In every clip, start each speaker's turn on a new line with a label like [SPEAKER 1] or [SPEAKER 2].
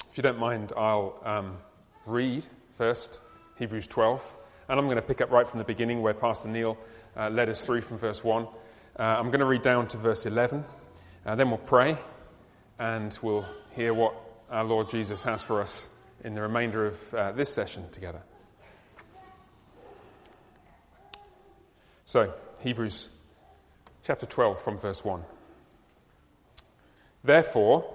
[SPEAKER 1] If you don't mind, I'll read first Hebrews 12, and I'm going to pick up right from the beginning where Pastor Neil led us through from verse 1. I'm going to read down to verse 11, then we'll pray, and we'll hear what our Lord Jesus has for us in the remainder of this session together. So, Hebrews chapter 12 from verse 1. Therefore,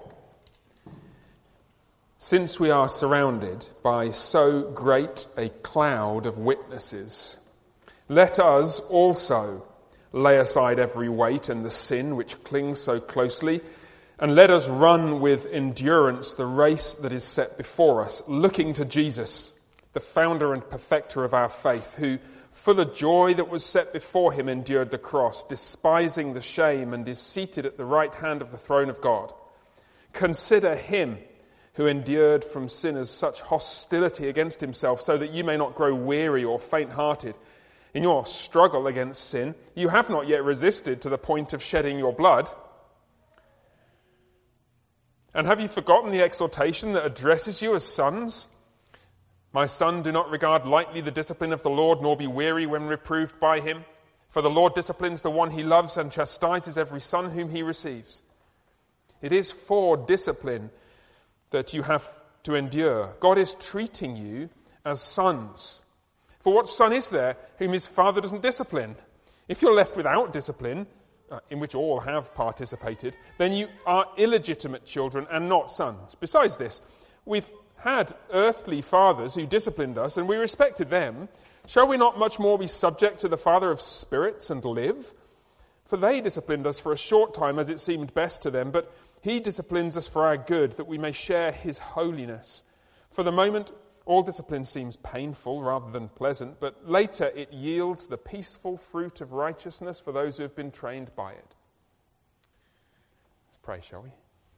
[SPEAKER 1] since we are surrounded by so great a cloud of witnesses, let us also lay aside every weight and the sin which clings so closely, and let us run with endurance the race that is set before us, looking to Jesus, the founder and perfecter of our faith, who, for the joy that was set before him, endured the cross, despising the shame, and is seated at the right hand of the throne of God. Consider him who endured from sinners such hostility against himself, so that you may not grow weary or faint-hearted. In your struggle against sin, you have not yet resisted to the point of shedding your blood. And have you forgotten the exhortation that addresses you as sons? My son, do not regard lightly the discipline of the Lord, nor be weary when reproved by him. For the Lord disciplines the one he loves and chastises every son whom he receives. It is for discipline that you have to endure. God is treating you as sons. For what son is there whom his father doesn't discipline? If you're left without discipline, in which all have participated, then you are illegitimate children and not sons. Besides this, we've had earthly fathers who disciplined us, and we respected them. Shall we not much more be subject to the Father of spirits and live? For they disciplined us for a short time as it seemed best to them, but he disciplines us for our good, that we may share his holiness. For the moment, all discipline seems painful rather than pleasant, but later it yields the peaceful fruit of righteousness for those who have been trained by it. Let's pray, shall we?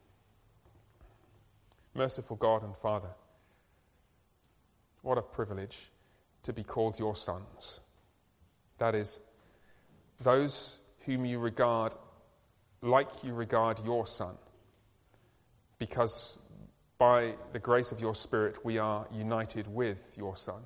[SPEAKER 1] Merciful God and Father, what a privilege to be called your sons. That is, those whom you regard like you regard your Son, because by the grace of your Spirit we are united with your Son.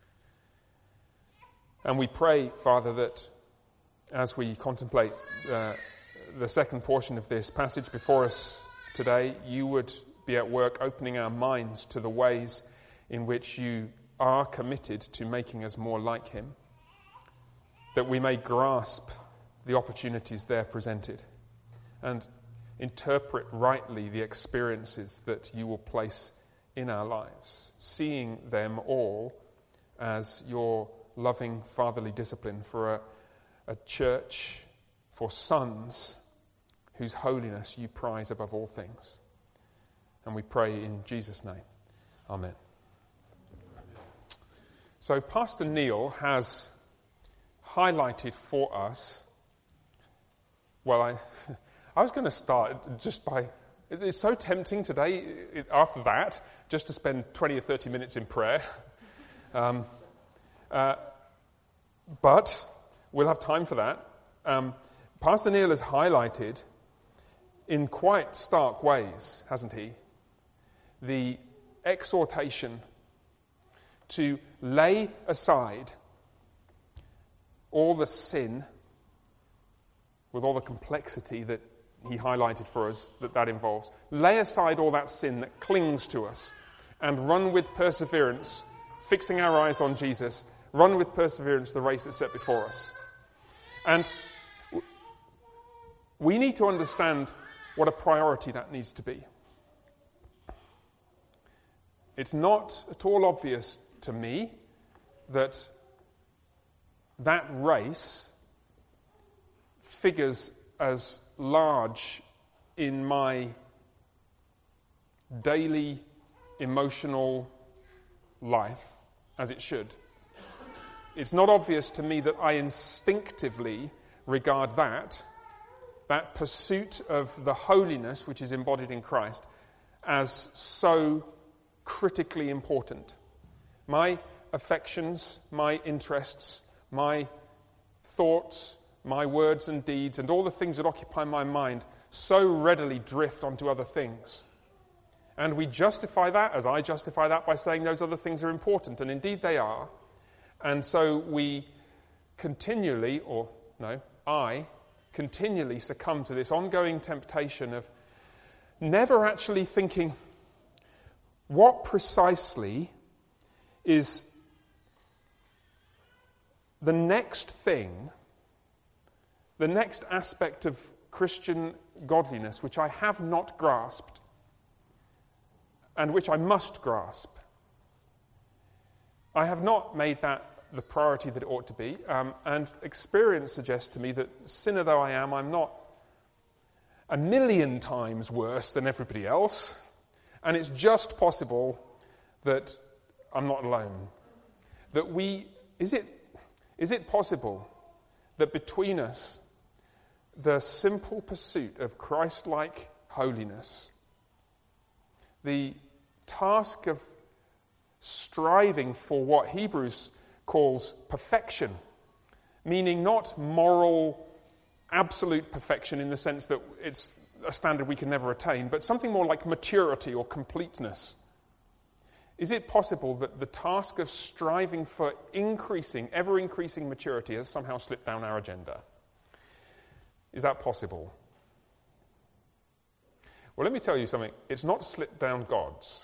[SPEAKER 1] And we pray, Father, that as we contemplate the second portion of this passage before us today, you would be at work opening our minds to the ways in which you are committed to making us more like him, that we may grasp the opportunities there presented and interpret rightly the experiences that you will place in our lives, seeing them all as your loving fatherly discipline for a church, for sons whose holiness you prize above all things. And we pray in Jesus' name. Amen. So Pastor Neil has highlighted for us, I was going to start just by, it's so tempting today, after that, just to spend 20 or 30 minutes in prayer. But we'll have time for that. Pastor Neil has highlighted in quite stark ways, hasn't he, the exhortation to lay aside all the sin with all the complexity that he highlighted for us that involves. Lay aside all that sin that clings to us and run with perseverance, fixing our eyes on Jesus, run with perseverance the race that's set before us. And we need to understand what a priority that needs to be. It's not at all obvious to me that race figures as large in my daily emotional life as it should. It's not obvious to me that I instinctively regard that pursuit of the holiness which is embodied in Christ as so critically important. My affections, my interests, my thoughts, my words and deeds, and all the things that occupy my mind so readily drift onto other things. And we justify that, as I justify that, by saying those other things are important, and indeed they are. And so I continually succumb to this ongoing temptation of never actually thinking, what precisely is the next thing, the next aspect of Christian godliness which I have not grasped and which I must grasp? I have not made that the priority that it ought to be, and experience suggests to me that, sinner though I am, I'm not a million times worse than everybody else, and it's just possible that I'm not alone. Is it possible that between us, the simple pursuit of Christ-like holiness, the task of striving for what Hebrews calls perfection, meaning not moral, absolute perfection in the sense that it's a standard we can never attain, but something more like maturity or completeness. Is it possible that the task of striving for ever-increasing maturity has somehow slipped down our agenda? Is that possible? Well, let me tell you something. It's not slipped down God's.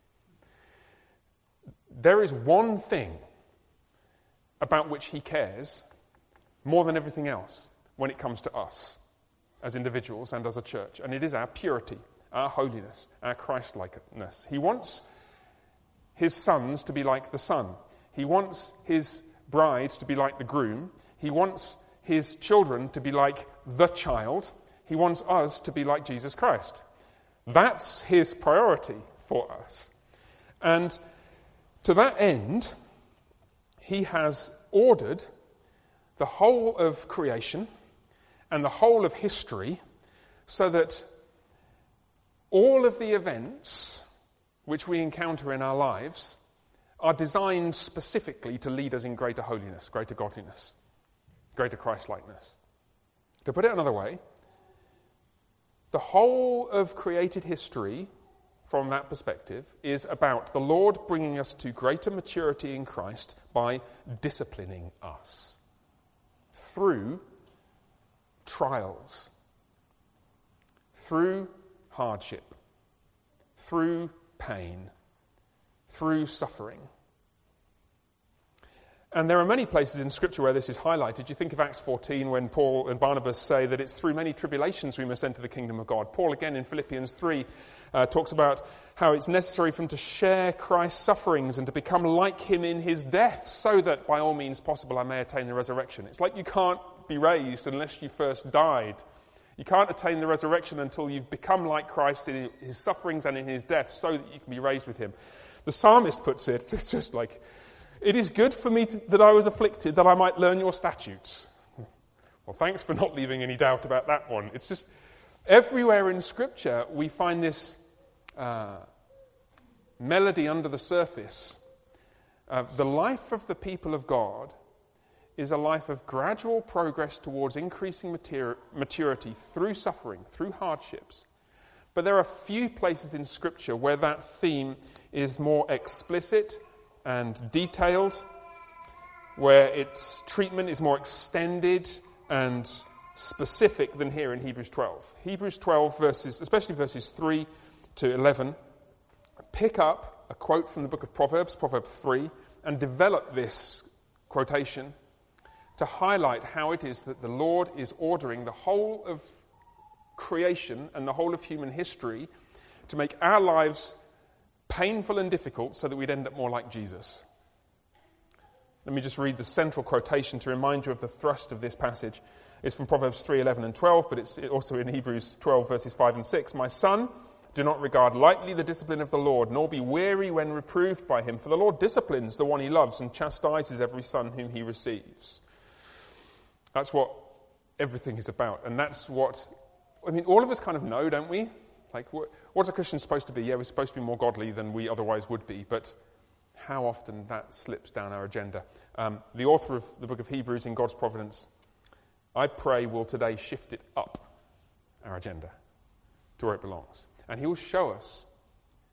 [SPEAKER 1] There is one thing about which he cares more than everything else when it comes to us as individuals and as a church, and it is our purity, our holiness, our Christ-likeness. He wants his sons to be like the Son. He wants his bride to be like the groom. He wants his children to be like the child. He wants us to be like Jesus Christ. That's his priority for us. And to that end, he has ordered the whole of creation and the whole of history so that all of the events which we encounter in our lives are designed specifically to lead us in greater holiness, greater godliness, greater Christ-likeness. To put it another way, the whole of created history, from that perspective, is about the Lord bringing us to greater maturity in Christ by disciplining us through trials, through hardship, through pain, through suffering. And there are many places in Scripture where this is highlighted. You think of Acts 14 when Paul and Barnabas say that it's through many tribulations we must enter the kingdom of God. Paul again in Philippians 3 talks about how it's necessary for him to share Christ's sufferings and to become like him in his death so that by all means possible I may attain the resurrection. It's like you can't be raised unless you first died. You can't attain the resurrection until you've become like Christ in his sufferings and in his death so that you can be raised with him. The psalmist puts it, it's just like, it is good for me that I was afflicted, that I might learn your statutes. Well, thanks for not leaving any doubt about that one. It's just, everywhere in Scripture we find this melody under the surface. The life of the people of God is a life of gradual progress towards increasing maturity through suffering, through hardships. But there are few places in Scripture where that theme is more explicit and detailed, where its treatment is more extended and specific than here in Hebrews 12. Hebrews 12, especially verses 3 to 11, pick up a quote from the book of Proverbs, Proverbs 3, and develop this quotation to highlight how it is that the Lord is ordering the whole of creation and the whole of human history to make our lives painful and difficult so that we'd end up more like Jesus. Let me just read the central quotation to remind you of the thrust of this passage. It's from Proverbs 3, 11 and 12, but it's also in Hebrews 12, verses 5 and 6. My son, do not regard lightly the discipline of the Lord, nor be weary when reproved by him. For the Lord disciplines the one he loves and chastises every son whom he receives. That's what everything is about. And that's what, all of us kind of know, don't we? Like, what's a Christian supposed to be? Yeah, we're supposed to be more godly than we otherwise would be, but how often that slips down our agenda. The author of the book of Hebrews, in God's providence, I pray will today shift it up our agenda to where it belongs. And he will show us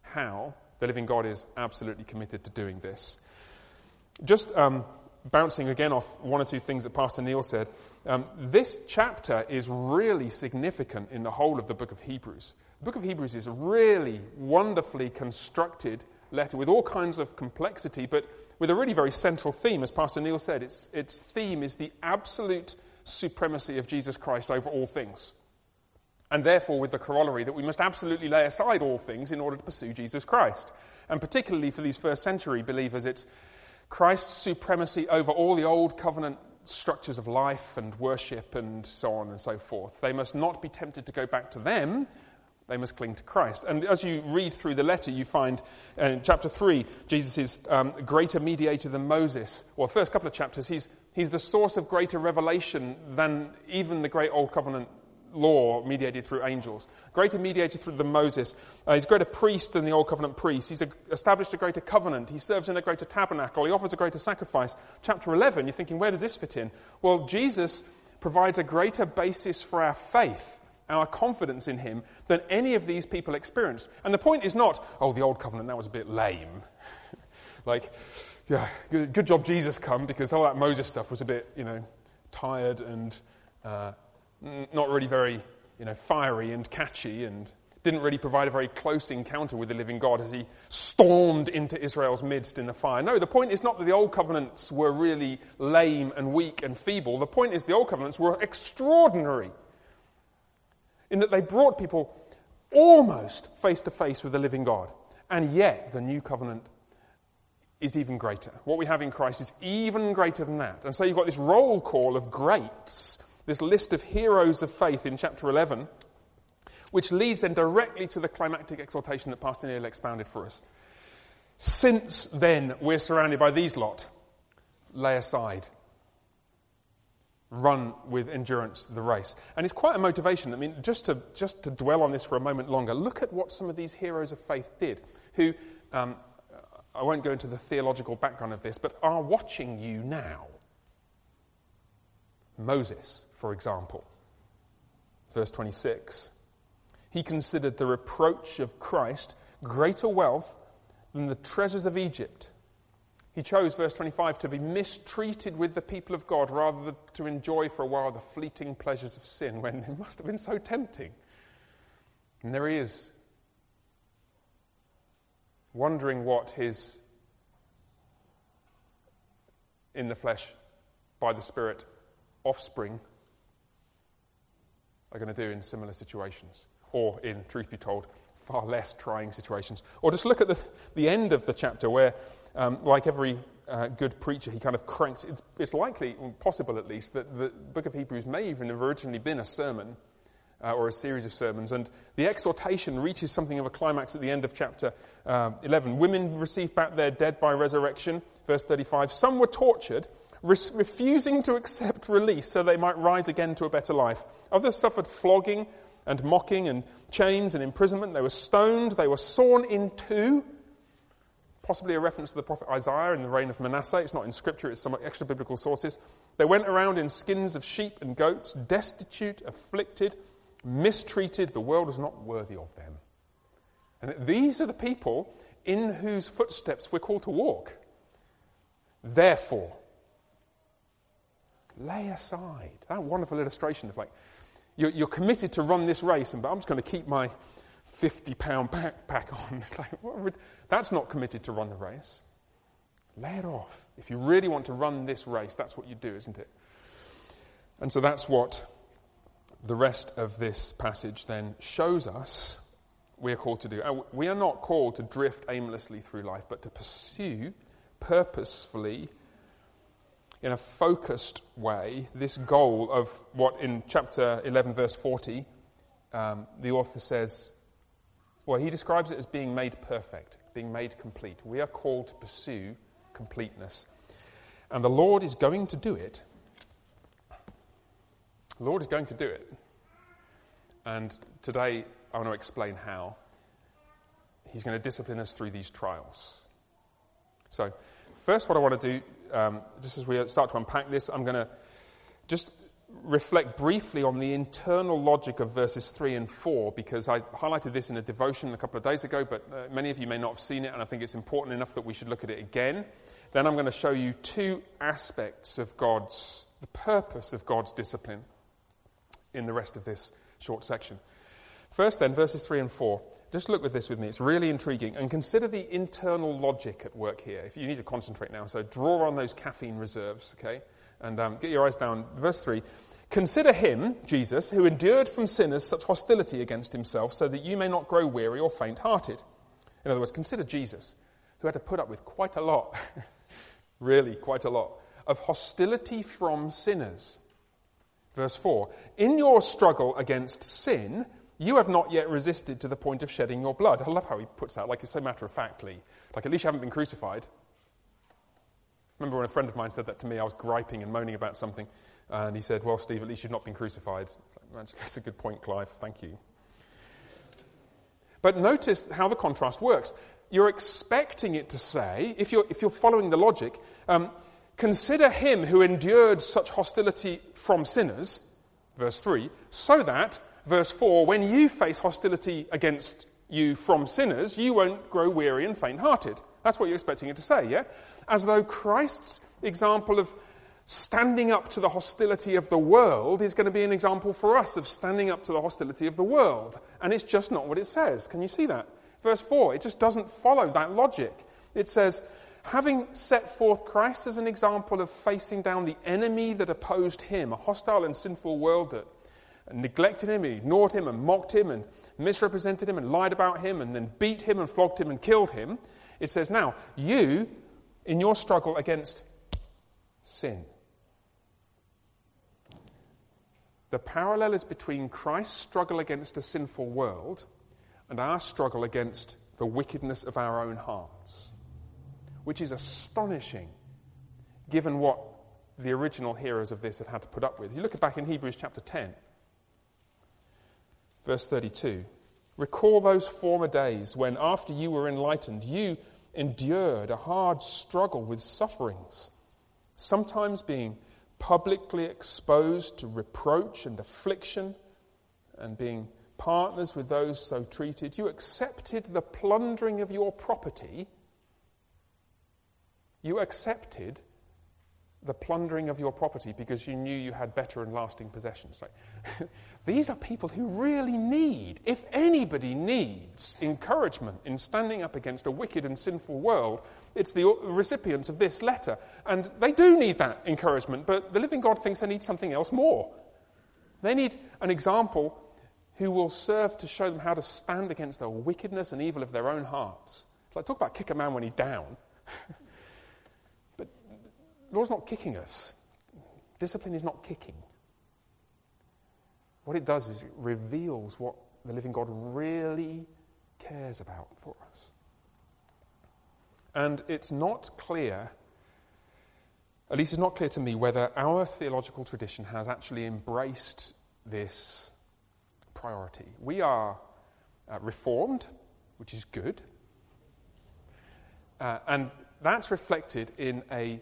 [SPEAKER 1] how the living God is absolutely committed to doing this. Just bouncing again off one or two things that Pastor Neil said, this chapter is really significant in the whole of the book of Hebrews. The book of Hebrews is a really wonderfully constructed letter with all kinds of complexity, but with a really very central theme. As Pastor Neil said, its theme is the absolute supremacy of Jesus Christ over all things. And therefore with the corollary that we must absolutely lay aside all things in order to pursue Jesus Christ. And particularly for these first century believers, it's Christ's supremacy over all the old covenant structures of life and worship and so on and so forth. They must not be tempted to go back to them. They must cling to Christ. And as you read through the letter, you find in chapter 3, Jesus is greater mediator than Moses. Well, first couple of chapters, he's the source of greater revelation than even the great old covenant law mediated through angels. Greater mediator than Moses. He's a greater priest than the old covenant priest. He's established a greater covenant. He serves in a greater tabernacle. He offers a greater sacrifice. Chapter 11, you're thinking, where does this fit in? Well, Jesus provides a greater basis for our faith, our confidence in him, than any of these people experienced. And the point is not, oh, the old covenant, that was a bit lame. Like, yeah, good job Jesus come, because all that Moses stuff was a bit, tired and not really very, fiery and catchy, and didn't really provide a very close encounter with the living God as he stormed into Israel's midst in the fire. No, the point is not that the old covenants were really lame and weak and feeble. The point is the old covenants were extraordinary in that they brought people almost face to face with the living God. And yet the new covenant is even greater. What we have in Christ is even greater than that. And so you've got this roll call of greats, this list of heroes of faith in chapter 11, which leads then directly to the climactic exhortation that Pastor Neil expounded for us. Since then we're surrounded by these lot, lay aside, run with endurance the race. And it's quite a motivation. I mean, just to dwell on this for a moment longer, look at what some of these heroes of faith did, who, I won't go into the theological background of this, but are watching you now. Moses, for example, verse 26. He considered the reproach of Christ greater wealth than the treasures of Egypt. He chose, verse 25, to be mistreated with the people of God rather than to enjoy for a while the fleeting pleasures of sin, when it must have been so tempting. And there he is, wondering what his, in the flesh, by the Spirit, offspring are going to do in similar situations, or in, truth be told, far less trying situations. Or just look at the end of the chapter where, like every good preacher, he kind of cranks. It's likely, possible at least, that the book of Hebrews may even have originally been a sermon or a series of sermons, and the exhortation reaches something of a climax at the end of chapter 11. Women received back their dead by resurrection, verse 35. Some were tortured, refusing to accept release so they might rise again to a better life. Others suffered flogging and mocking and chains and imprisonment. They were stoned, they were sawn in two. Possibly a reference to the prophet Isaiah in the reign of Manasseh. It's not in Scripture, it's some extra biblical sources. They went around in skins of sheep and goats, destitute, afflicted, mistreated. The world was not worthy of them. And these are the people in whose footsteps we're called to walk. Therefore, lay aside. That wonderful illustration of like, you're committed to run this race, but I'm just going to keep my 50-pound backpack on. That's not committed to run the race. Lay it off. If you really want to run this race, that's what you do, isn't it? And so that's what the rest of this passage then shows us we are called to do. We are not called to drift aimlessly through life, but to pursue purposefully, in a focused way, this goal of what in chapter 11, verse 40, the author says, well, he describes it as being made perfect, being made complete. We are called to pursue completeness. And the Lord is going to do it. The Lord is going to do it. And today I want to explain how. He's going to discipline us through these trials. So, first what I want to do, just as we start to unpack this, I'm going to just reflect briefly on the internal logic of verses 3 and 4, because I highlighted this in a devotion a couple of days ago, but many of you may not have seen it, and I think it's important enough that we should look at it again. Then I'm going to show you two aspects of the purpose of God's discipline in the rest of this short section. First then, verses 3 and 4. Just look at this with me. It's really intriguing. And consider the internal logic at work here. If you need to concentrate now, so draw on those caffeine reserves, okay? And get your eyes down. Verse 3. Consider him, Jesus, who endured from sinners such hostility against himself, so that you may not grow weary or faint-hearted. In other words, consider Jesus, who had to put up with quite a lot, really quite a lot, of hostility from sinners. Verse 4. In your struggle against sin, you have not yet resisted to the point of shedding your blood. I love how he puts that, like it's so matter-of-factly. Like, at least you haven't been crucified. Remember when a friend of mine said that to me, I was griping and moaning about something, and he said, well, Steve, at least you've not been crucified. Like, that's a good point, Clive, thank you. But notice how the contrast works. You're expecting it to say, if you're following the logic, consider him who endured such hostility from sinners, verse 3, so that, verse 4, when you face hostility against you from sinners, you won't grow weary and faint-hearted. That's what you're expecting it to say, yeah? As though Christ's example of standing up to the hostility of the world is going to be an example for us of standing up to the hostility of the world. And it's just not what it says. Can you see that? Verse 4, it just doesn't follow that logic. It says, having set forth Christ as an example of facing down the enemy that opposed him, a hostile and sinful world that neglected him, ignored him and mocked him and misrepresented him and lied about him and then beat him and flogged him and killed him. It says, now, you, in your struggle against sin. The parallel is between Christ's struggle against a sinful world and our struggle against the wickedness of our own hearts, which is astonishing given what the original hearers of this had to put up with. You look back in Hebrews chapter 10, verse 32. Recall those former days when, after you were enlightened, you endured a hard struggle with sufferings, sometimes being publicly exposed to reproach and affliction and being partners with those so treated. You accepted the plundering of your property. You accepted the plundering of your property because you knew you had better and lasting possessions. Like, these are people who really need, if anybody needs encouragement in standing up against a wicked and sinful world, it's the recipients of this letter. And they do need that encouragement, but the living God thinks they need something else more. They need an example who will serve to show them how to stand against the wickedness and evil of their own hearts. It's like, talk about kick a man when he's down. But the Lord's not kicking us. Discipline is not kicking. What it does is it reveals what the living God really cares about for us. And it's not clear, at least it's not clear to me, whether our theological tradition has actually embraced this priority. We are reformed, which is good, and that's reflected in a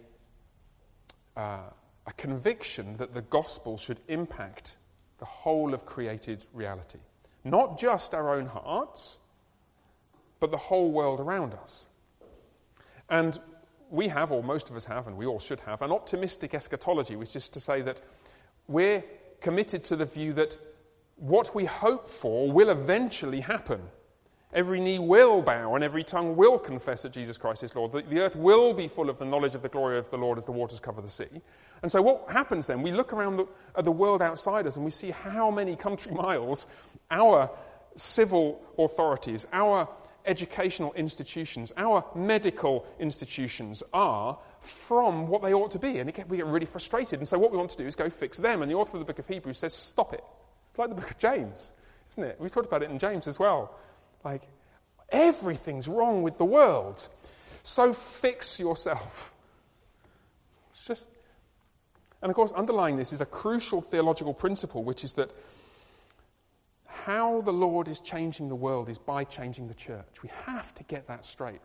[SPEAKER 1] conviction that the gospel should impact the whole of created reality. Not just our own hearts, but the whole world around us. And we have, or most of us have, and we all should have, an optimistic eschatology, which is to say that we're committed to the view that what we hope for will eventually happen. Every knee will bow and every tongue will confess that Jesus Christ is Lord. The earth will be full of the knowledge of the glory of the Lord as the waters cover the sea. And so what happens then? We look around at the world outside us and we see how many country miles our civil authorities, our educational institutions, our medical institutions are from what they ought to be. And we get really frustrated. And so what we want to do is go fix them. And the author of the book of Hebrews says, stop it. It's like the book of James, isn't it? We talked about it in James as well. Like, everything's wrong with the world. So fix yourself. It's just... And of course, underlying this is a crucial theological principle, which is that how the Lord is changing the world is by changing the church. We have to get that straight.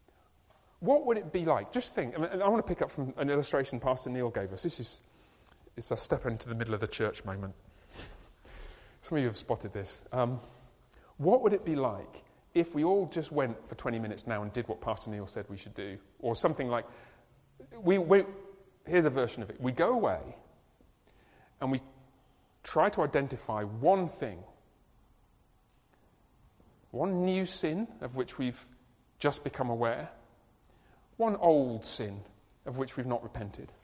[SPEAKER 1] What would it be like? Just think, I want to pick up from an illustration Pastor Neil gave us. This is It's a step into the middle of the church moment. Some of you have spotted this. What would it be like if we all just went for 20 minutes now and did what Pastor Neil said we should do? Or something like, here's a version of it. We go away and we try to identify one thing, one new sin of which we've just become aware, one old sin of which we've not repented.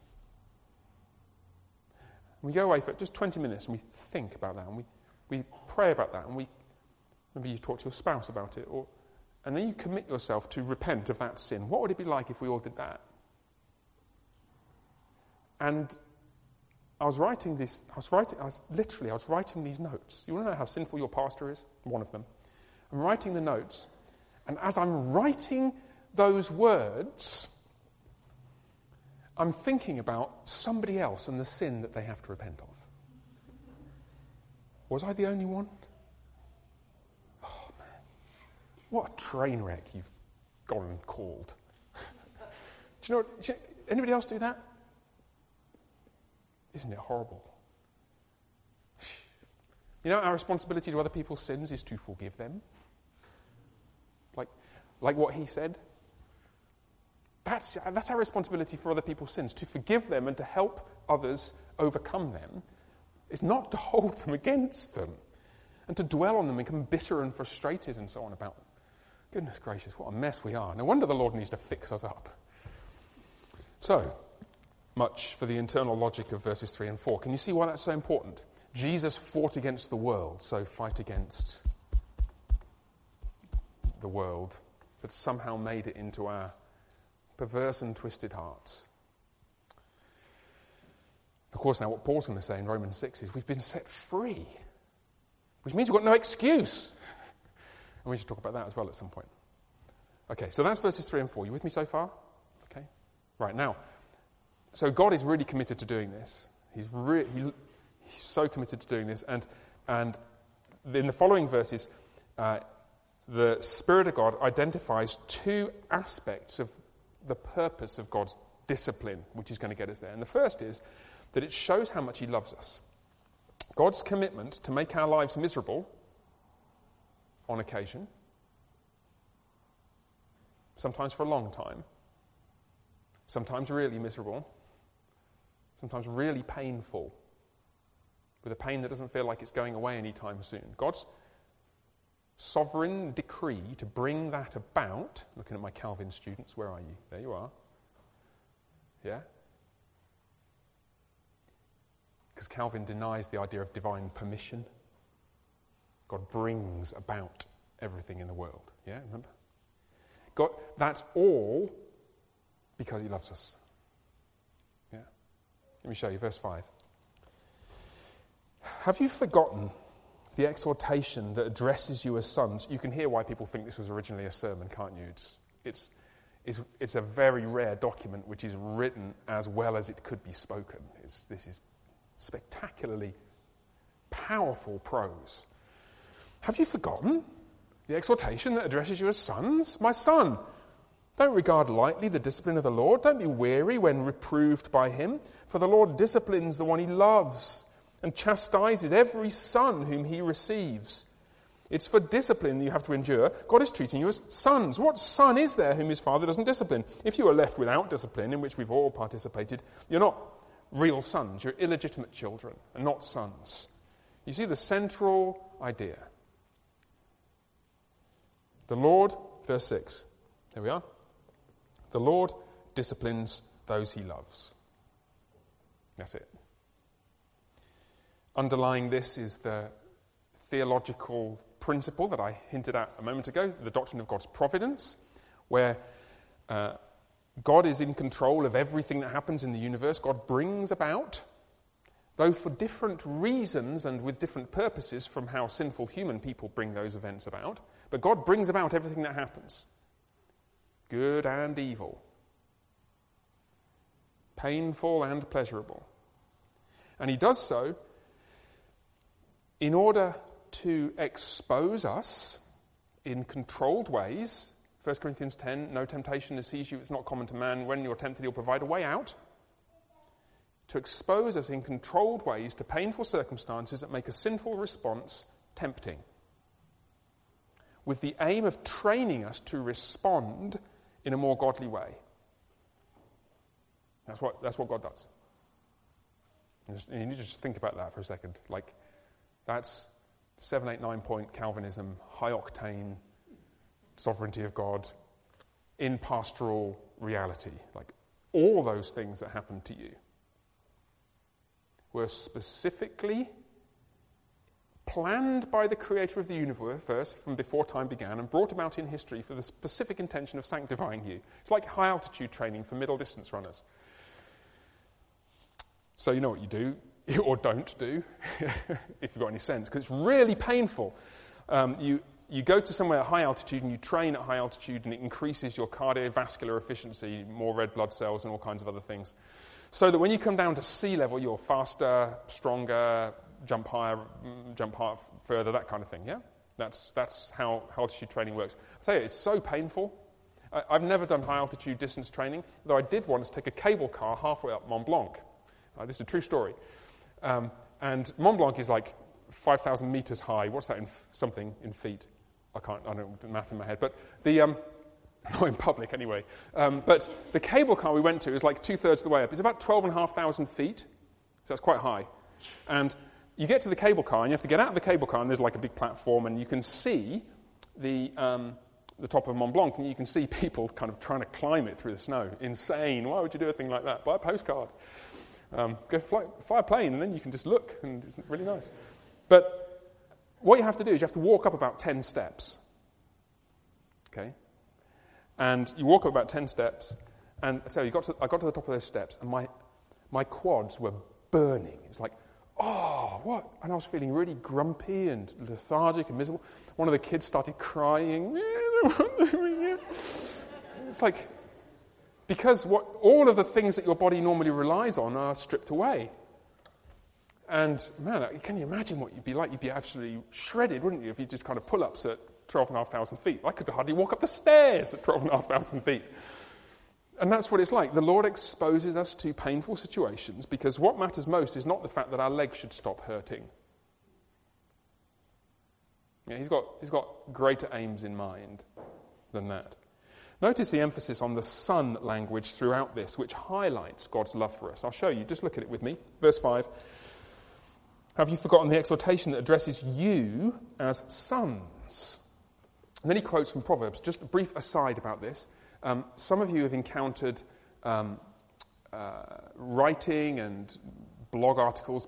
[SPEAKER 1] We go away for just 20 minutes and we think about that, and we pray about that, and maybe you talk to your spouse about it, and then you commit yourself to repent of that sin. What would it be like if we all did that? And I was writing these notes. You want to know how sinful your pastor is? One of them. I'm writing the notes, and as I'm writing those words, I'm thinking about somebody else and the sin that they have to repent of. Was I the only one? Oh, man. What a train wreck you've gone and called. Anybody else do that? Isn't it horrible? You know, our responsibility to other people's sins is to forgive them. Like what he said. That's our responsibility for other people's sins, to forgive them and to help others overcome them. It's not to hold them against them and to dwell on them and become bitter and frustrated and so on about them. Goodness gracious, what a mess we are. No wonder the Lord needs to fix us up. So, much for the internal logic of verses 3 and 4. Can you see why that's so important? Jesus fought against the world, so fight against the world, but somehow made it into our perverse and twisted hearts. Of course, now what Paul's going to say in Romans 6 is we've been set free, which means we've got no excuse. And we should talk about that as well at some point. Okay, so that's verses 3 and 4. You with me so far? Okay. Right, now, so God is really committed to doing this. He's so committed to doing this. And in the following verses, the Spirit of God identifies two aspects of the purpose of God's discipline, which is going to get us there. And the first is that it shows how much he loves us. God's commitment to make our lives miserable on occasion, sometimes for a long time, sometimes really miserable, sometimes really painful, with a pain that doesn't feel like it's going away anytime soon. God's sovereign decree to bring that about, looking at my Calvin students, where are you? There you are. Yeah? Because Calvin denies the idea of divine permission. God brings about everything in the world. Yeah, remember? God, that's all because he loves us. Yeah? Let me show you, verse 5. Have you forgotten the exhortation that addresses you as sons? You can hear why people think this was originally a sermon, can't you? It's a very rare document which is written as well as it could be spoken. This is spectacularly powerful prose. Have you forgotten the exhortation that addresses you as sons? My son, don't regard lightly the discipline of the Lord. Don't be weary when reproved by him, for the Lord disciplines the one he loves and chastises every son whom he receives. It's for discipline that you have to endure. God is treating you as sons. What son is there whom his father doesn't discipline? If you are left without discipline, in which we've all participated, you're not real sons. You're illegitimate children and not sons. You see the central idea. The Lord, verse 6, there we are. The Lord disciplines those he loves. That's it. Underlying this is the theological principle that I hinted at a moment ago, the doctrine of God's providence, where God is in control of everything that happens in the universe. God brings about, though for different reasons and with different purposes from how sinful human people bring those events about, but God brings about everything that happens, good and evil, painful and pleasurable. And he does so in order to expose us in controlled ways. 1 Corinthians 10, no temptation has seized you, it's not common to man. When you're tempted, he'll provide a way out. to expose us in controlled ways to painful circumstances that make a sinful response tempting, with the aim of training us to respond in a more godly way. That's what God does. And you need to just think about that for a second. Like, that's 7, 8, 9 point Calvinism, high octane sovereignty of God in pastoral reality. Like, all those things that happen to you were specifically planned by the creator of the universe from before time began and brought about in history for the specific intention of sanctifying you. It's like high altitude training for middle distance runners. So you know what you do, or don't do, if you've got any sense, because it's really painful. You go to somewhere at high altitude and you train at high altitude, and it increases your cardiovascular efficiency, more red blood cells and all kinds of other things. So that when you come down to sea level, you're faster, stronger, jump higher, further, that kind of thing, yeah? That's how altitude training works. I tell you, it's so painful. I've never done high altitude distance training, though I did once take a cable car halfway up Mont Blanc. This is a true story. And Mont Blanc is like 5,000 meters high. What's that in feet? I don't know the math in my head. But not in public anyway. But the cable car we went to is like 2/3 of the way up. It's about 12,500 feet. So that's quite high. And you get to the cable car and you have to get out of the cable car, and there's like a big platform, and you can see the top of Mont Blanc, and you can see people kind of trying to climb it through the snow. Insane. Why would you do a thing like that? Buy a postcard. Go fly a plane, and then you can just look, and it's really nice. But what you have to do is you have to walk up about 10 steps. Okay? And you walk up about 10 steps, and I tell you, I got to the top of those steps, and my quads were burning. It's like, oh, what? And I was feeling really grumpy and lethargic and miserable. One of the kids started crying. It's like, because all of the things that your body normally relies on are stripped away. And, man, can you imagine what you'd be like? You'd be absolutely shredded, wouldn't you, if you did kind of pull-ups at 12,500 feet? I could hardly walk up the stairs at 12,500 feet. And that's what it's like. The Lord exposes us to painful situations because what matters most is not the fact that our legs should stop hurting. Yeah, he's got greater aims in mind than that. Notice the emphasis on the Son language throughout this, which highlights God's love for us. I'll show you. Just look at it with me. Verse 5. Have you forgotten the exhortation that addresses you as sons? And then he quotes from Proverbs. Just a brief aside about this. Some of you have encountered writing and blog articles,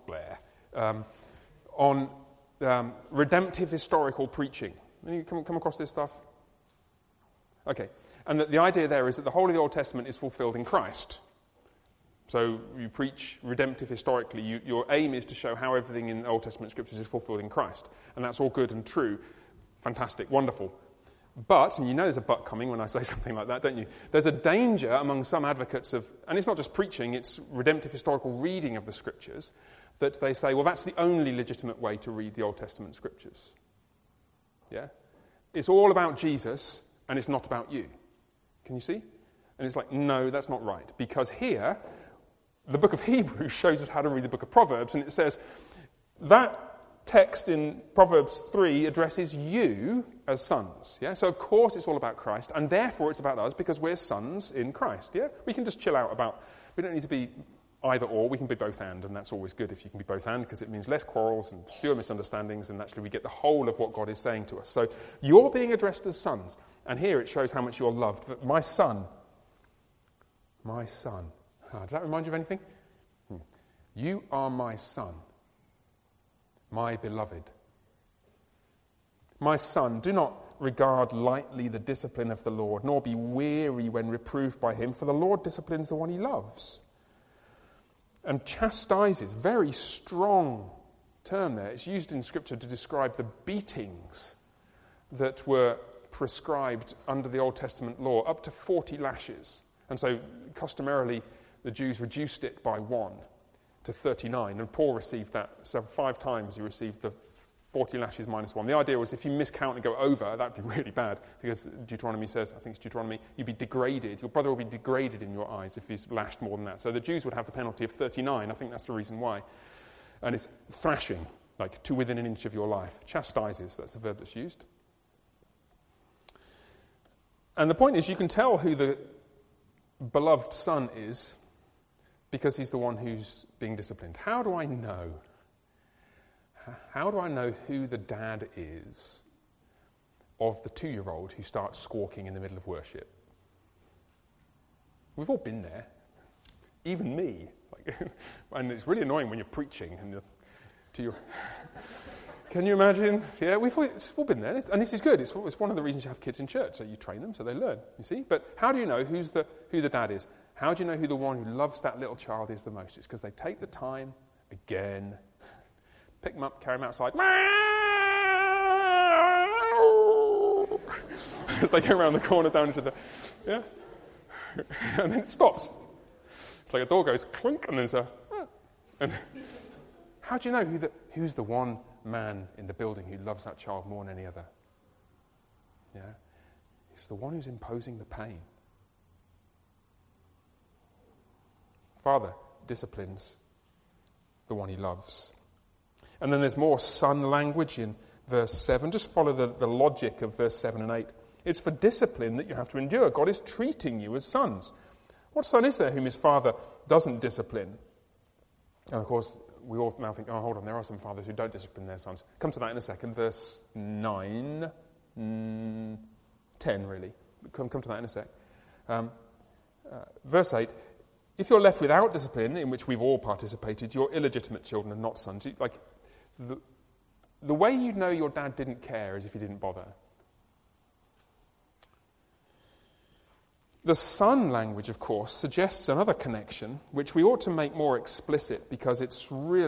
[SPEAKER 1] on redemptive historical preaching. Have you come across this stuff? Okay. And the idea there is that the whole of the Old Testament is fulfilled in Christ. So you preach redemptive historically. Your aim is to show how everything in the Old Testament scriptures is fulfilled in Christ. And that's all good and true. Fantastic. Wonderful. But, and you know there's a but coming when I say something like that, don't you? There's a danger among some advocates of, and it's not just preaching, it's redemptive historical reading of the scriptures, that they say, well, that's the only legitimate way to read the Old Testament scriptures. Yeah? It's all about Jesus, and it's not about you. Can you see? And it's like, no, that's not right. Because here, the book of Hebrews shows us how to read the book of Proverbs, and it says that text in Proverbs 3 addresses you as sons. Yeah? So, of course, it's all about Christ, and therefore it's about us because we're sons in Christ. Yeah? We can just chill out about, we don't need to be either or, we can be both and that's always good if you can be both and, because it means less quarrels and fewer misunderstandings, and actually we get the whole of what God is saying to us. So, you're being addressed as sons, and here it shows how much you're loved. My son. Does that remind you of anything? You are my son, my beloved. My son, do not regard lightly the discipline of the Lord, nor be weary when reproved by him, for the Lord disciplines the one he loves and chastises. Very strong term there. It's used in Scripture to describe the beatings that were prescribed under the Old Testament law, up to 40 lashes. And so, customarily, the Jews reduced it by 1 to 39, and Paul received that. So 5 times he received the 40 lashes minus 1. The idea was if you miscount and go over, that would be really bad, because Deuteronomy says, I think it's Deuteronomy, you'd be degraded. Your brother will be degraded in your eyes if he's lashed more than that. So the Jews would have the penalty of 39. I think that's the reason why. And it's thrashing, like to within an inch of your life. Chastises, that's the verb that's used. And the point is, you can tell who the beloved son is because he's the one who's being disciplined. How do I know? How do I know who the dad is of the 2-year-old who starts squawking in the middle of worship? We've all been there, even me. And it's really annoying when you're preaching and to your. Can you imagine? Yeah, we've all been there, and this is good. It's one of the reasons you have kids in church, so you train them so they learn. You see, but how do you know who the dad is? How do you know who the one who loves that little child is the most? It's because they take the time again. Pick them up, carry them outside. As they go around the corner down into the... Yeah? And then it stops. It's like a door goes clunk, and then there's a... And how do you know who's the one man in the building who loves that child more than any other? Yeah? It's the one who's imposing the pain. Father disciplines the one he loves. And then there's more son language in verse 7. Just follow the logic of verse 7 and 8. It's for discipline that you have to endure. God is treating you as sons. What son is there whom his father doesn't discipline? And of course, we all now think, oh, hold on, there are some fathers who don't discipline their sons. Come to that in a second. Verse 9, 10 really. Come to that in a sec. Verse 8. If you're left without discipline, in which we've all participated, you're illegitimate children and not sons. Like, the way you know your dad didn't care is if he didn't bother. The son language, of course, suggests another connection, which we ought to make more explicit because it's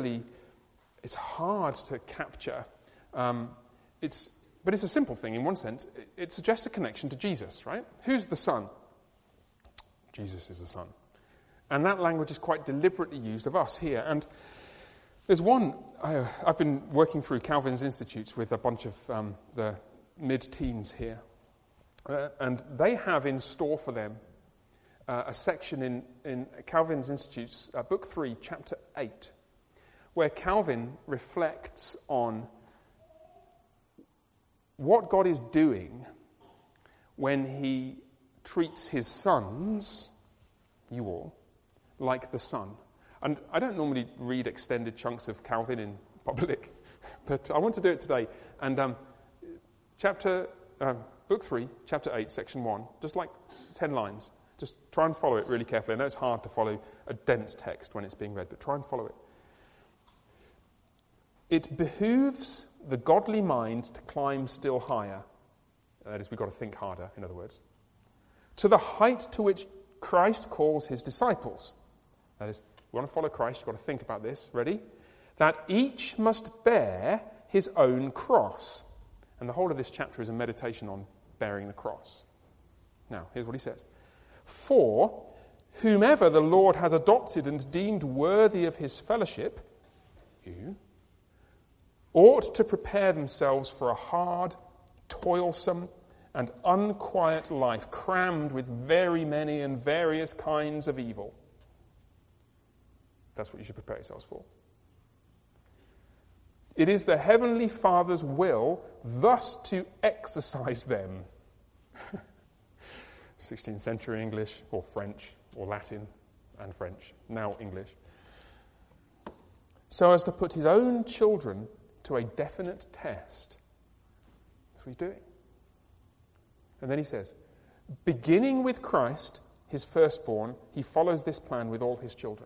[SPEAKER 1] hard to capture. But it's a simple thing in one sense. It suggests a connection to Jesus, right? Who's the son? Jesus is the son. And that language is quite deliberately used of us here. And there's one, I've been working through Calvin's Institutes with a bunch of the mid-teens here. And they have in store for them a section in Calvin's Institutes, Book 3, Chapter 8, where Calvin reflects on what God is doing when he treats his sons, you all, like the Son. And I don't normally read extended chunks of Calvin in public, but I want to do it today. And Book 3, Chapter 8, Section 1, just like 10 lines. Just try and follow it really carefully. I know it's hard to follow a dense text when it's being read, but try and follow it. It behooves the godly mind to climb still higher. That is, we've got to think harder, in other words. To the height to which Christ calls his disciples. That is, we want to follow Christ, you've got to think about this. Ready? That each must bear his own cross. And the whole of this chapter is a meditation on bearing the cross. Now, here's what he says. For whomever the Lord has adopted and deemed worthy of his fellowship, you, ought to prepare themselves for a hard, toilsome, and unquiet life, crammed with very many and various kinds of evil. That's what you should prepare yourselves for. It is the Heavenly Father's will thus to exercise them. 16th century English, or French, or Latin, and French, now English. So as to put his own children to a definite test. That's what he's doing. And then he says, beginning with Christ, his firstborn, he follows this plan with all his children.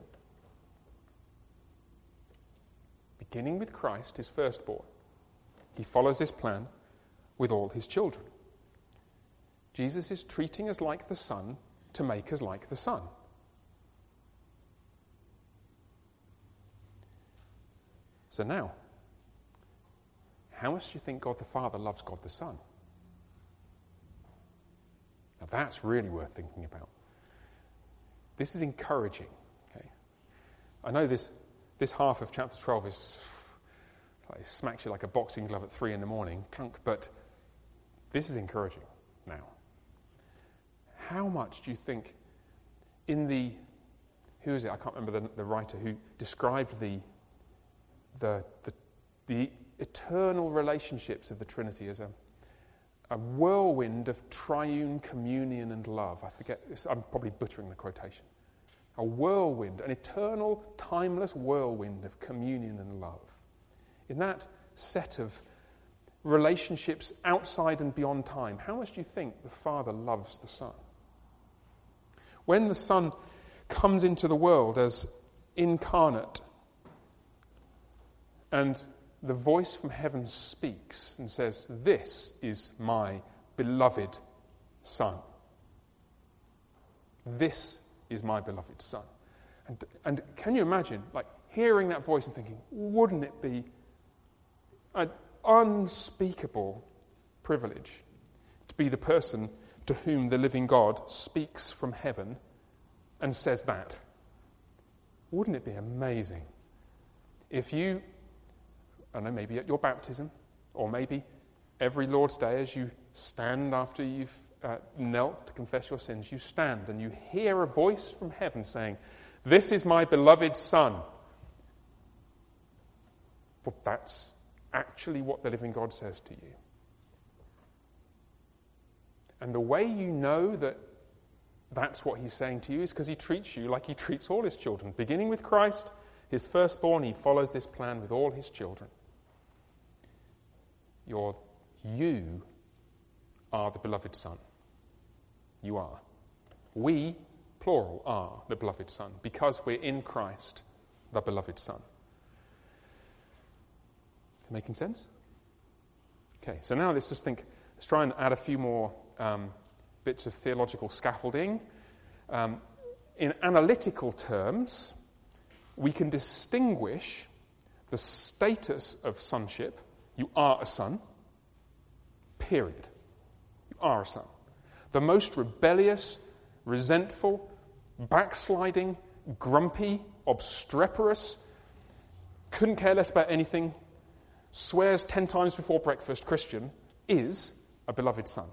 [SPEAKER 1] Beginning with Christ, his firstborn, he follows this plan with all his children. Jesus is treating us like the Son to make us like the Son. So now, how much do you think God the Father loves God the Son? Now that's really worth thinking about. This is encouraging. Okay? I know this half of chapter 12 is It smacks you like a boxing glove at 3 a.m, clunk. But this is encouraging now. How much do you think who is it? I can't remember the writer who described the eternal relationships of the Trinity as a whirlwind of triune communion and love. I forget, I'm probably butchering the quotation. A whirlwind, an eternal, timeless whirlwind of communion and love. In that set of relationships outside and beyond time, how much do you think the Father loves the Son? When the Son comes into the world as incarnate, and the voice from heaven speaks and says, "This is my beloved Son. This is my beloved Son." And can you imagine, like, hearing that voice and thinking, wouldn't it be an unspeakable privilege to be the person to whom the living God speaks from heaven and says that? Wouldn't it be amazing if you, I don't know, maybe at your baptism, or maybe every Lord's Day as you stand after you've knelt to confess your sins, you stand and you hear a voice from heaven saying, "This is my beloved Son." Well, that's actually what the living God says to you. And the way you know that that's what he's saying to you is because he treats you like he treats all his children. Beginning with Christ, his firstborn, he follows this plan with all his children. You are the beloved Son. You are. We, plural, are the beloved Son because we're in Christ, the beloved Son. Making sense? Okay, so now let's try and add a few more bits of theological scaffolding. In analytical terms, we can distinguish the status of sonship. You are a son, period. You are a son. The most rebellious, resentful, backsliding, grumpy, obstreperous, couldn't care less about anything, swears 10 times before breakfast Christian is a beloved son.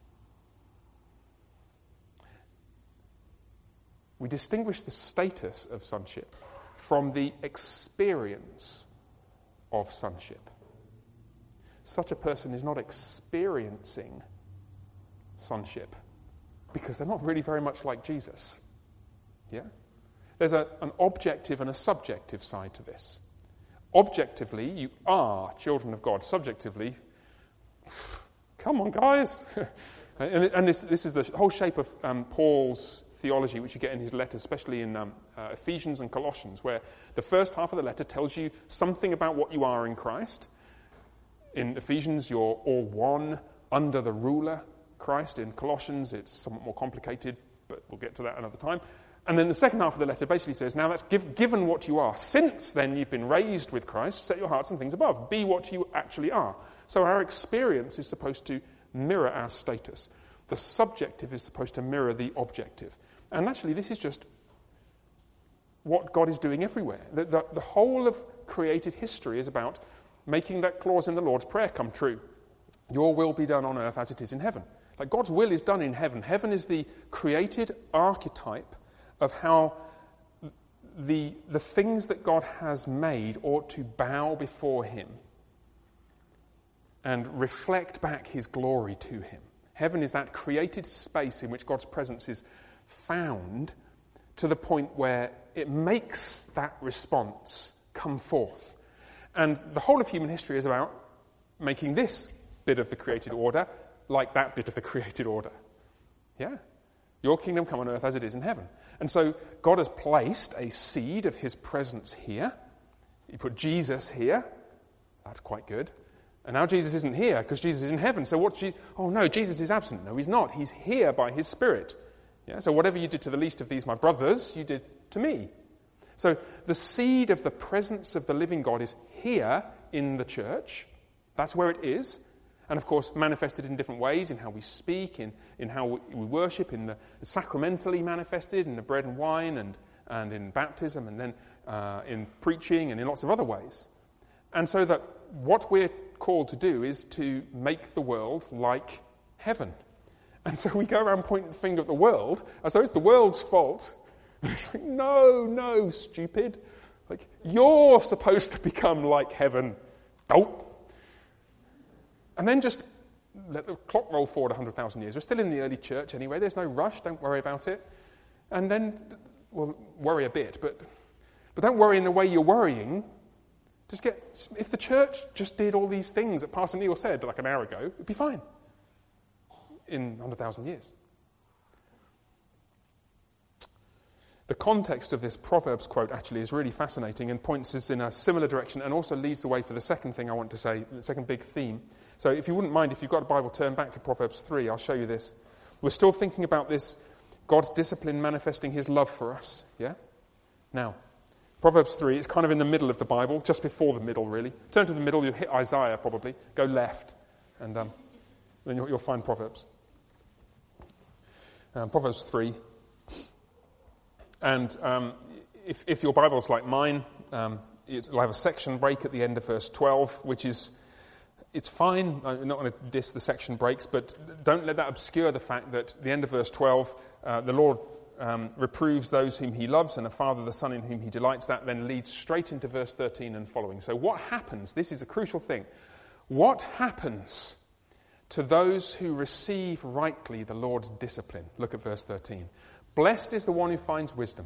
[SPEAKER 1] We distinguish the status of sonship from the experience of sonship. Such a person is not experiencing sonship because they're not really very much like Jesus. Yeah? There's an objective and a subjective side to this. Objectively, you are children of God. Subjectively, come on, guys. and this is the whole shape of Paul's theology, which you get in his letters, especially in Ephesians and Colossians, where the first half of the letter tells you something about what you are in Christ. In Ephesians, you're all one under the ruler, Christ. In Colossians, it's somewhat more complicated, but we'll get to that another time. And then the second half of the letter basically says, now that's given what you are. Since then you've been raised with Christ, set your hearts on things above. Be what you actually are. So our experience is supposed to mirror our status. The subjective is supposed to mirror the objective. And actually this is just what God is doing everywhere. The whole of created history is about making that clause in the Lord's Prayer come true. Your will be done on earth as it is in heaven. Like God's will is done in heaven. Heaven is the created archetype of how the things that God has made ought to bow before him and reflect back his glory to him. Heaven is that created space in which God's presence is found to the point where it makes that response come forth. And the whole of human history is about making this bit of the created order like that bit of the created order. Yeah? Your kingdom come on earth as it is in heaven. And so God has placed a seed of his presence here. He put Jesus here. That's quite good. And now Jesus isn't here because Jesus is in heaven. So Jesus is absent. No, he's not. He's here by his Spirit. Yeah? So whatever you did to the least of these, my brothers, you did to me. So the seed of the presence of the living God is here in the church. That's where it is. And of course, manifested in different ways, in how we speak, in how we worship, in the sacramentally manifested, in the bread and wine, and in baptism, and then in preaching, and in lots of other ways. And so that what we're called to do is to make the world like heaven. And so we go around pointing the finger at the world as though it's the world's fault. It's like, no, stupid. Like, you're supposed to become like heaven. Don't. And then just let the clock roll forward 100,000 years. We're still in the early church anyway. There's no rush. Don't worry about it. And then, well, worry a bit, but don't worry in the way you're worrying. If the church just did all these things that Pastor Neil said like an hour ago, it'd be fine in 100,000 years. The context of this Proverbs quote actually is really fascinating and points us in a similar direction and also leads the way for the second thing I want to say, the second big theme. So if you wouldn't mind, if you've got a Bible, turn back to Proverbs 3. I'll show you this. We're still thinking about this, God's discipline manifesting his love for us. Yeah? Now, Proverbs 3 is kind of in the middle of the Bible, just before the middle, really. Turn to the middle, you'll hit Isaiah probably. Go left, and then you'll find Proverbs. Proverbs 3. And if your Bible's like mine, it'll have a section break at the end of verse 12, which is, it's fine. I'm not going to diss the section breaks, but don't let that obscure the fact that at the end of verse 12, the Lord reproves those whom he loves, and a father the son in whom he delights. That then leads straight into verse 13 and following. So what happens? This is a crucial thing. What happens to those who receive rightly the Lord's discipline? Look at verse 13. Blessed is the one who finds wisdom.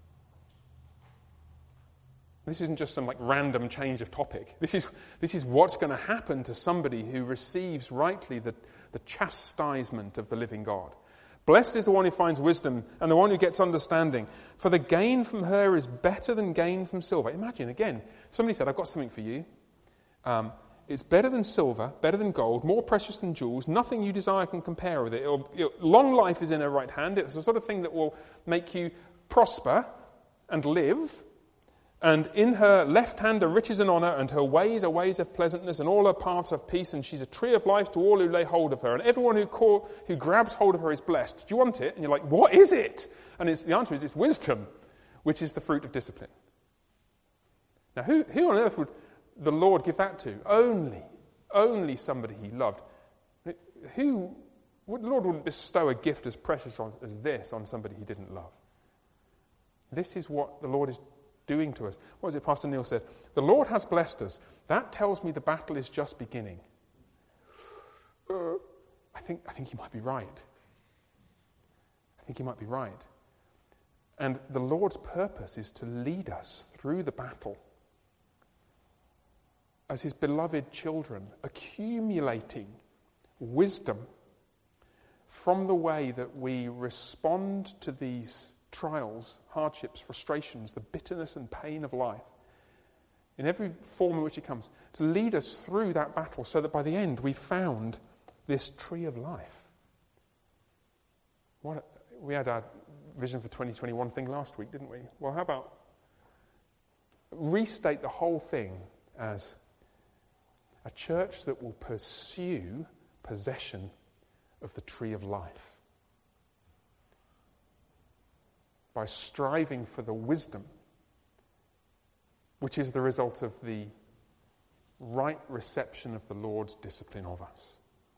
[SPEAKER 1] This isn't just some random change of topic. This is what's going to happen to somebody who receives rightly the chastisement of the living God. Blessed is the one who finds wisdom and the one who gets understanding. For the gain from her is better than gain from silver. Imagine, again, somebody said, I've got something for you. It's better than silver, better than gold, more precious than jewels. Nothing you desire can compare with it. Long life is in her right hand. It's the sort of thing that will make you prosper and live. And in her left hand are riches and honour, and her ways are ways of pleasantness, and all her paths of peace. And she's a tree of life to all who lay hold of her. And everyone who grabs hold of her is blessed. Do you want it? And you're like, what is it? And the answer is, it's wisdom, which is the fruit of discipline. Now, who on earth would the Lord give that to? Only somebody he loved. The Lord wouldn't bestow a gift as precious as this on somebody he didn't love. This is what the Lord is doing to us. What was it Pastor Neil said? The Lord has blessed us. That tells me the battle is just beginning. I think he might be right. And the Lord's purpose is to lead us through the battle as his beloved children, accumulating wisdom from the way that we respond to these trials, hardships, frustrations, the bitterness and pain of life, in every form in which it comes, to lead us through that battle so that by the end we found this tree of life. We had our Vision for 2021 thing last week, didn't we? Well, how about restate the whole thing as a church that will pursue possession of the tree of life by striving for the wisdom which is the result of the right reception of the Lord's discipline of us.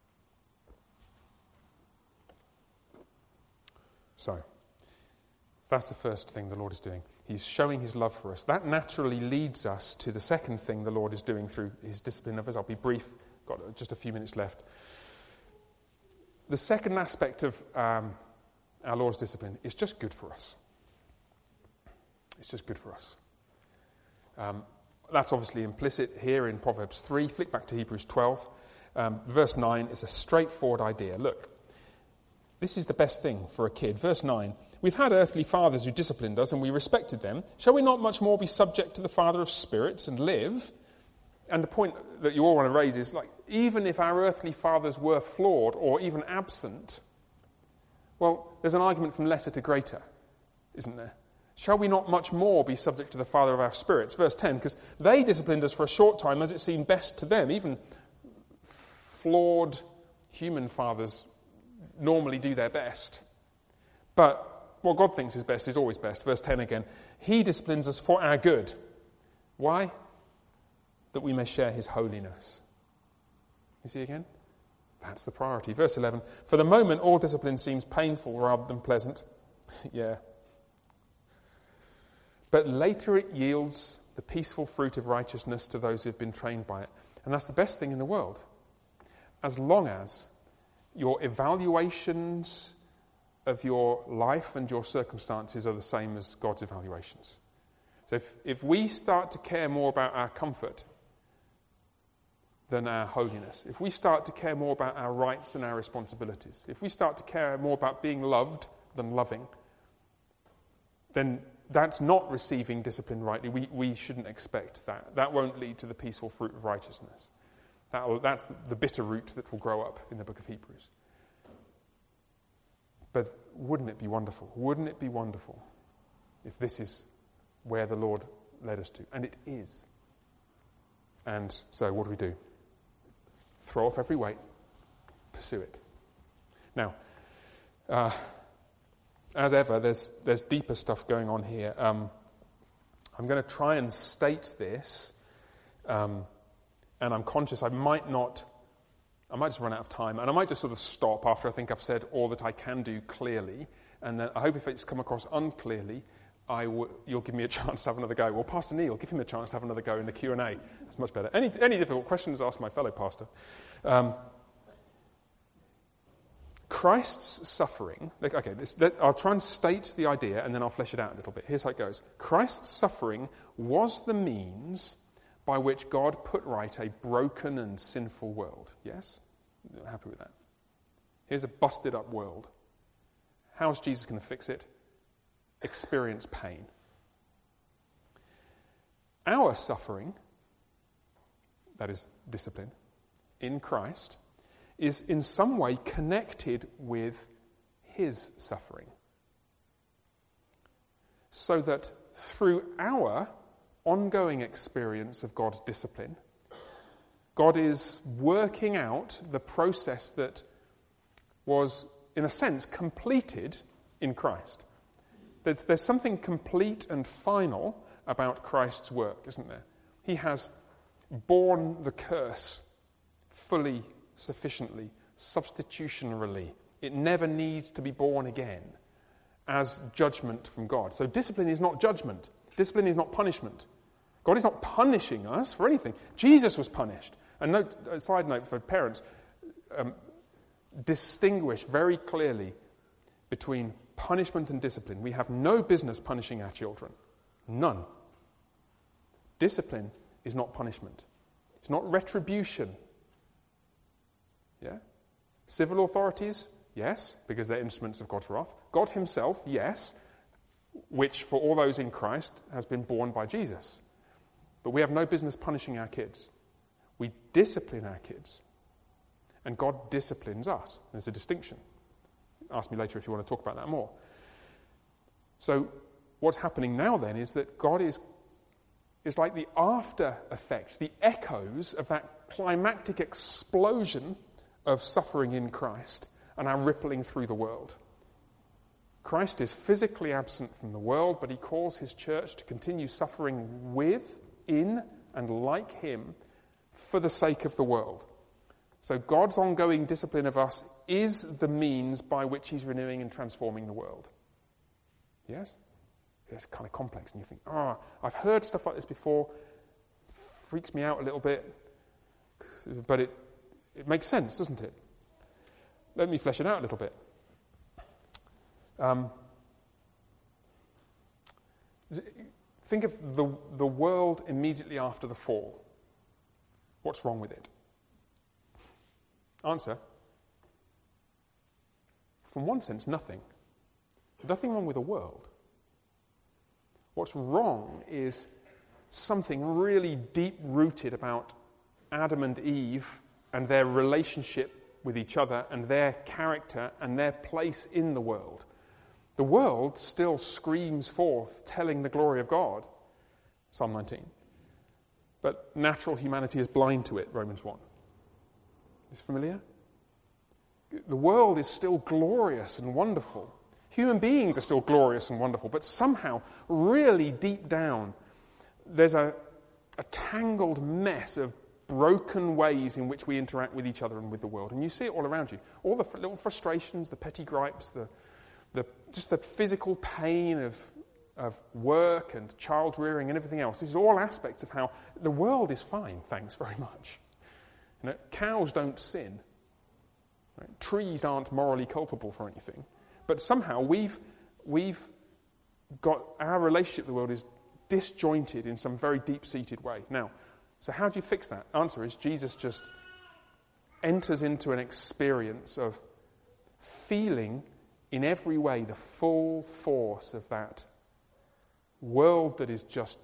[SPEAKER 1] So, that's the first thing the Lord is doing. He's showing his love for us. That naturally leads us to the second thing the Lord is doing through his discipline of us. I'll be brief. Got just a few minutes left. The second aspect of our Lord's discipline is just good for us. It's just good for us. That's obviously implicit here in Proverbs 3. Flick back to Hebrews 12. Verse 9 is a straightforward idea. Look, this is the best thing for a kid. Verse 9, we've had earthly fathers who disciplined us and we respected them. Shall we not much more be subject to the Father of spirits and live? And the point that you all want to raise is, even if our earthly fathers were flawed or even absent, well, there's an argument from lesser to greater, isn't there? Shall we not much more be subject to the Father of our spirits? Verse 10, because they disciplined us for a short time as it seemed best to them. Even flawed human fathers normally do their best. But what God thinks is best is always best. Verse 10 again, he disciplines us for our good. Why? that we may share his holiness. You see again? That's the priority. Verse 11, for the moment all discipline seems painful rather than pleasant. Yeah. But later it yields the peaceful fruit of righteousness to those who have been trained by it. And that's the best thing in the world. As long as your evaluations of your life and your circumstances are the same as God's evaluations. So if we start to care more about our comfort than our holiness, if we start to care more about our rights than our responsibilities, if we start to care more about being loved than loving, then that's not receiving discipline rightly. We shouldn't expect that. That won't lead to the peaceful fruit of righteousness. That's the bitter root that will grow up in the book of Hebrews. But wouldn't it be wonderful? Wouldn't it be wonderful if this is where the Lord led us to? And it is. And so what do? Throw off every weight, pursue it. Now, as ever, there's deeper stuff going on here. I'm going to try and state this, and I'm conscious I might just run out of time, and I might just sort of stop after I think I've said all that I can do clearly, and then I hope if it's come across unclearly, you'll give me a chance to have another go. Well, Pastor Neil, give him a chance to have another go in the Q&A. That's much better. Any difficult questions, ask my fellow pastor. Christ's suffering... I'll try and state the idea, and then I'll flesh it out a little bit. Here's how it goes. Christ's suffering was the means by which God put right a broken and sinful world. Yes? Happy with that? Here's a busted up world. How's Jesus going to fix it? Experience pain. Our suffering, that is discipline, in Christ, is in some way connected with his suffering. So that through our ongoing experience of God's discipline, God is working out the process that was, in a sense, completed in Christ. There's something complete and final about Christ's work, isn't there? He has borne the curse fully, sufficiently, substitutionarily. It never needs to be borne again as judgment from God. So discipline is not judgment. Discipline is not punishment. God is not punishing us for anything. Jesus was punished. And a side note for parents, distinguish very clearly between punishment and discipline. We have no business punishing our children. None. Discipline is not punishment. It's not retribution. Yeah? Civil authorities, yes, because they're instruments of God's wrath. God himself, yes, which for all those in Christ has been borne by Jesus. But we have no business punishing our kids. We discipline our kids. And God disciplines us. There's a distinction. Ask me later if you want to talk about that more. So what's happening now then is that God is like the after effects, the echoes of that climactic explosion of suffering in Christ and are rippling through the world. Christ is physically absent from the world, but he calls his church to continue suffering with, in, and like him for the sake of the world. So God's ongoing discipline of us is the means by which he's renewing and transforming the world. Yes? It's kind of complex, and you think, I've heard stuff like this before. Freaks me out a little bit. But it makes sense, doesn't it? Let me flesh it out a little bit. Think of the world immediately after the fall. What's wrong with it? Answer. From one sense, nothing. Nothing wrong with the world. What's wrong is something really deep-rooted about Adam and Eve and their relationship with each other and their character and their place in the world. The world still screams forth, telling the glory of God, Psalm 19. But natural humanity is blind to it, Romans 1. Is it familiar? The world is still glorious and wonderful. Human beings are still glorious and wonderful, but somehow, really deep down, there's a a tangled mess of broken ways in which we interact with each other and with the world. And you see it all around you. All the little frustrations, the petty gripes, just the physical pain of work and child rearing and everything else. This is all aspects of how the world is fine, thanks very much. Cows don't sin. Right? Trees aren't morally culpable for anything. But somehow we've got our relationship with the world is disjointed in some very deep-seated way. Now, so how do you fix that? Answer is Jesus just enters into an experience of feeling in every way the full force of that world that is just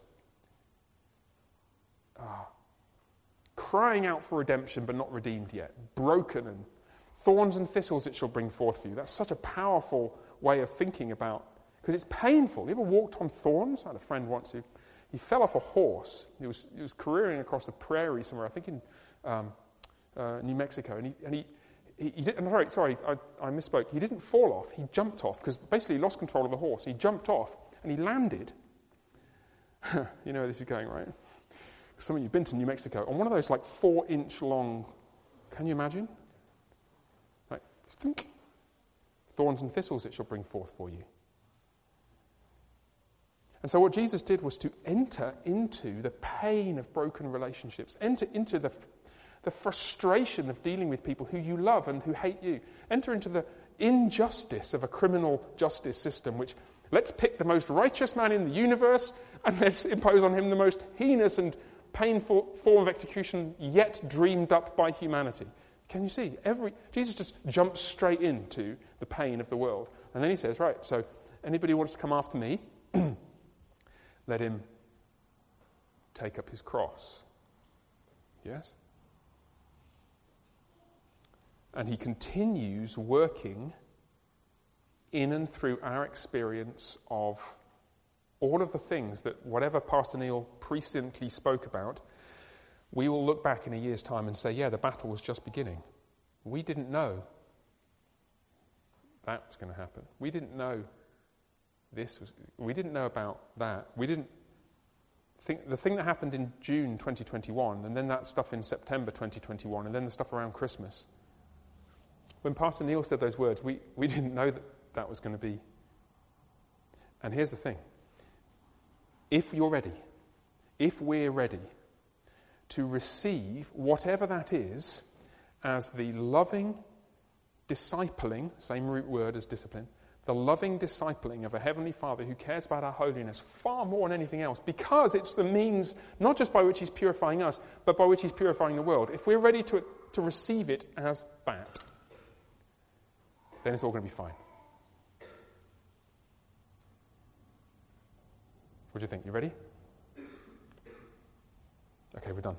[SPEAKER 1] crying out for redemption but not redeemed yet, broken, and thorns and thistles it shall bring forth for you. That's such a powerful way of thinking about, because it's painful. You ever walked on thorns? I had a friend once who he fell off a horse. He was careering across the prairie somewhere, I think in New Mexico, and he did, I misspoke. He didn't fall off. He jumped off because basically he lost control of the horse. He jumped off and he landed. You know where this is going, right? Some of you've been to New Mexico on one of those 4-inch long. Can you imagine? Think. Thorns and thistles it shall bring forth for you. And so what Jesus did was to enter into the pain of broken relationships, enter into the frustration of dealing with people who you love and who hate you, enter into the injustice of a criminal justice system, which let's pick the most righteous man in the universe and let's impose on him the most heinous and painful form of execution yet dreamed up by humanity. Can you see? Jesus just jumps straight into the pain of the world. And then he says, right, so anybody who wants to come after me, let him take up his cross. Yes? And he continues working in and through our experience of all of the things that whatever Pastor Neil presciently spoke about, we will look back in a year's time and say, yeah, the battle was just beginning. We didn't know that was going to happen. We didn't know we didn't know about that. We didn't think the thing that happened in June 2021, and then that stuff in September 2021, and then the stuff around Christmas. When Pastor Neil said those words, we didn't know that was going to be. And here's the thing. If you're ready, if we're ready to receive whatever that is as the loving discipling, same root word as discipline, the loving discipling of a Heavenly Father who cares about our holiness far more than anything else, because it's the means not just by which he's purifying us, but by which he's purifying the world. If we're ready to receive it as that, then it's all going to be fine. What do you think? You ready? Okay, we're done.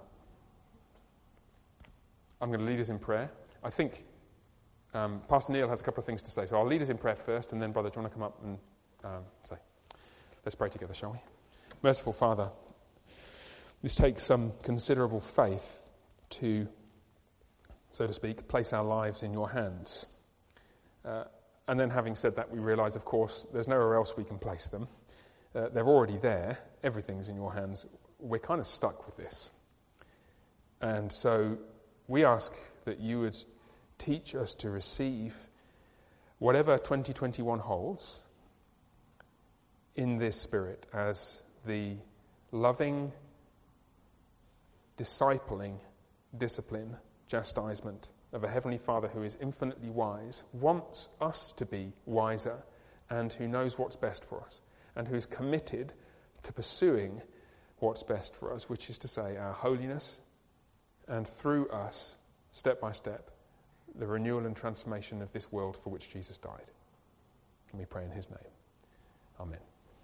[SPEAKER 1] I'm going to lead us in prayer. I think Pastor Neil has a couple of things to say, so I'll lead us in prayer first, and then Brother, do you want to come up and say? Let's pray together, shall we? Merciful Father, this takes some considerable faith to, so to speak, place our lives in your hands. And then having said that, we realise, of course, there's nowhere else we can place them. They're already there. Everything's in your hands. We're kind of stuck with this. And so we ask that you would teach us to receive whatever 2021 holds in this spirit as the loving, discipling, discipline, chastisement of a Heavenly Father who is infinitely wise, wants us to be wiser, and who knows what's best for us, and who is committed to pursuing what's best for us, which is to say our holiness, and through us, step by step, the renewal and transformation of this world for which Jesus died. And we pray in his name. Amen.